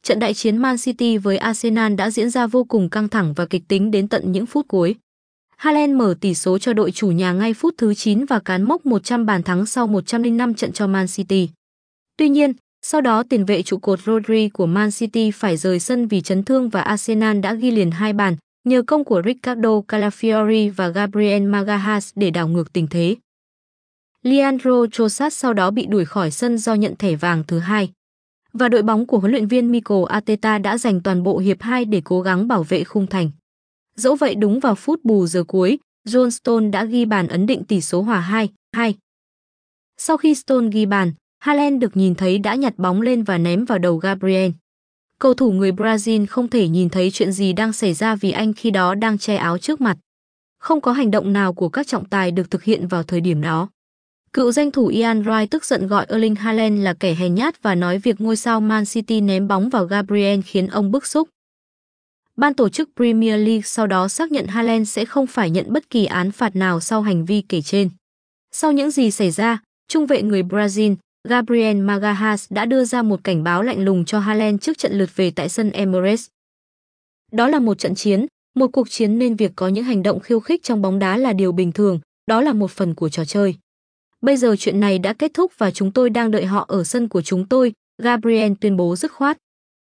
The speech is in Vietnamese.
trận đại chiến Man City với Arsenal đã diễn ra vô cùng căng thẳng và kịch tính đến tận những phút cuối. Haaland mở tỷ số cho đội chủ nhà ngay phút thứ 9 và cán mốc 100 bàn thắng sau 105 trận cho Man City. Tuy nhiên, sau đó tiền vệ trụ cột Rodri của Man City phải rời sân vì chấn thương và Arsenal đã ghi liền 2 bàn nhờ công của Ricardo Calafiori và Gabriel Magalhaes để đảo ngược tình thế. Leandro Trossard sau đó bị đuổi khỏi sân do nhận thẻ vàng thứ 2. Và đội bóng của huấn luyện viên Mikel Arteta đã dành toàn bộ hiệp 2 để cố gắng bảo vệ khung thành. Dẫu vậy đúng vào phút bù giờ cuối, John Stones đã ghi bàn ấn định tỷ số hòa 2-2. Sau khi Stones ghi bàn, Haaland được nhìn thấy đã nhặt bóng lên và ném vào đầu Gabriel. Cầu thủ người Brazil không thể nhìn thấy chuyện gì đang xảy ra vì anh khi đó đang che áo trước mặt. Không có hành động nào của các trọng tài được thực hiện vào thời điểm đó. Cựu danh thủ Ian Wright tức giận gọi Erling Haaland là kẻ hèn nhát và nói việc ngôi sao Man City ném bóng vào Gabriel khiến ông bức xúc. Ban tổ chức Premier League sau đó xác nhận Haaland sẽ không phải nhận bất kỳ án phạt nào sau hành vi kể trên. Sau những gì xảy ra, trung vệ người Brazil, Gabriel Magalhaes đã đưa ra một cảnh báo lạnh lùng cho Haaland trước trận lượt về tại sân Emirates. Đó là một trận chiến, một cuộc chiến nên việc có những hành động khiêu khích trong bóng đá là điều bình thường, đó là một phần của trò chơi. Bây giờ chuyện này đã kết thúc và chúng tôi đang đợi họ ở sân của chúng tôi, Gabriel tuyên bố dứt khoát.